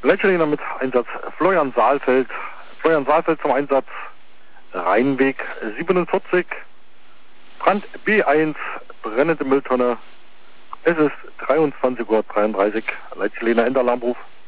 Leitscheliner mit Einsatz Florian Saalfeld. Florian Saalfeld zum Einsatz Rheinweg 47. Brand B1, brennende Mülltonne. Es ist 23:33 Uhr. Leitscheliner Enderalarmruf.